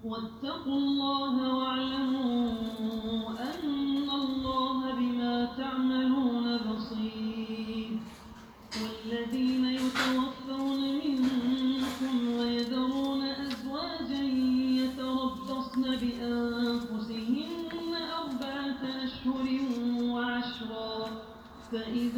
واتقوا الله واعلموا أن الله بما تعملون بصير. والذين يتوفون منكم ويذرون أزواجا يتربصن بأنفسهن 4 أشهر وعشرا، فإذا